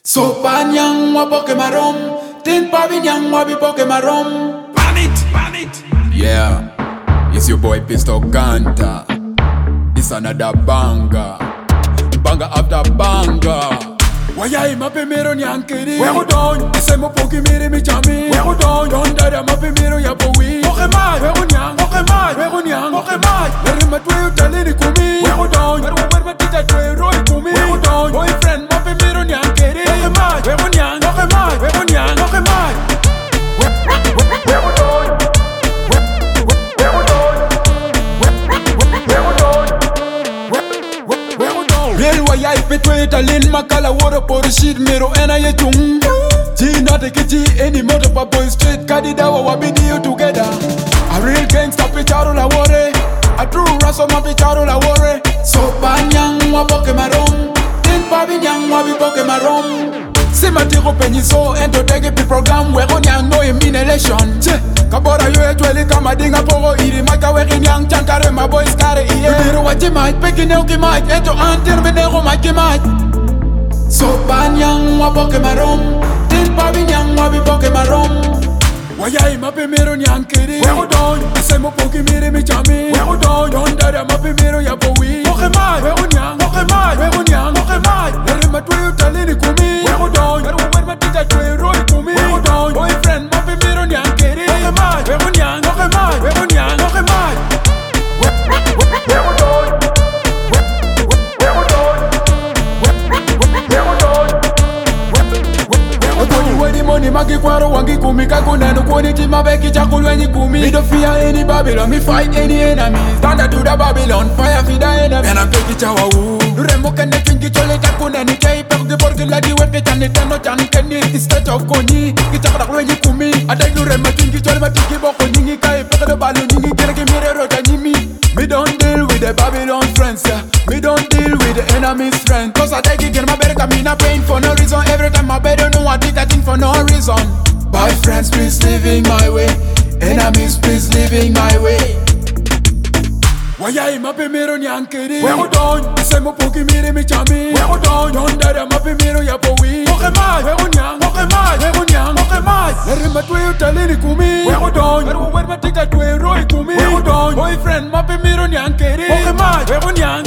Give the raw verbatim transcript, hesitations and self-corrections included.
Sopa nyang wa poke marom, tin pavi nyang wa bi poke marom. Pan it, pan it. Yeah, it's your boy Pisto Ganta. This another banger, banger after banger. Waya ma primero nyankeri. Where don? Ise mo poke mere mi chami. Where don? Don dada ma primero ya powi. Poke mai, Where nyang, poke mai, where nyang, poke mai. Where ma twe utalini kumi. Where don? Where where ma tita twe roi kumi. Where don? Boyfriend ma primero nyankeri. Poke mai, Where nyang, poke mai, where nyang, poke mai. Where don? Real waya ipetwe italin makala woro por shit mero ena ye chung. G not a kiji any motor pa boy straight kadidawa wa video together. A real gangsta picharo la wore. A true raso ma picharo la wore. So nyang wa poke marom. Tin pavi nyang wa bi poke marom. Si matiko penyi so ento tege pi program we go nyang no in election. Che kabora yo etweli kama dinga pogo iri maka we nyang chankare ma boys kare iye. Biro wachi mic peki ne uki mic ento antir me nego mic mic. So nyang wa poke marom. Tin pavi nyang wa bi poke marom. Waya ma primero nyang kiri. Where don? Ise mo poke mere mi chami. Where don? Don dada ma primero ya powi. Poke mai, Where nyang, poke mai, where nyang, poke mai. Where ma twe utalini kumi. Where don? Where where ma tita twe roi kumi. Where don? Boyfriend ma primero nyang kiri. Poke mai, Where nyang, poke mai, where nyang, poke mai. Where don? Wedi money magi kwaro wangi kumi kakuna no kwoni tima beki chakulwenyi kumi. Me don't fear any Babylon, me fight any enemy. Stand to the Babylon, fire for the enemy. And I'm peki chawa wu. Remo kene kingi chole chakuna ni kei pergi porgi lagi weke chani teno chani keni state of koni. Kichakra kwenyi kumi. Adegu remo kingi chole matiki boko nyingi kai pergi de balu nyingi kere ki mire rota nyimi. Me don't deal with the Babylon friends, yeah. Me don't deal with the enemy's friends. Cause I take it in my bed, I mean I pain for no reason. Every time I bed, I know I did that thing for no reason. Bye friends, please living my way. Enemies, please living my way. Waya ma primero nyankeri. Where don? Ise mo poki mire mi chami. Where don? Don dada ma primero ya powi. Poke mai, Where nyang, poke mai, where nyang, poke mai. Where ma twe utalini kumi. Where don? Where where ma tika twe roi kumi. Where don? Boyfriend ma primero nyankeri. Poke mai, Where nyang,